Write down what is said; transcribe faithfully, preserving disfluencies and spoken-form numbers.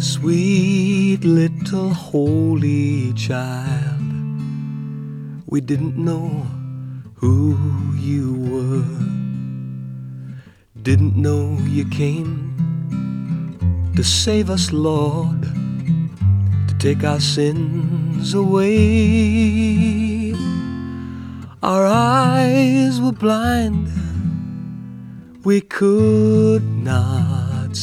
Sweet little holy child, we didn't know who you were, didn't know you came to save us, Lord, to take our sins away. Our eyes were blind, we could not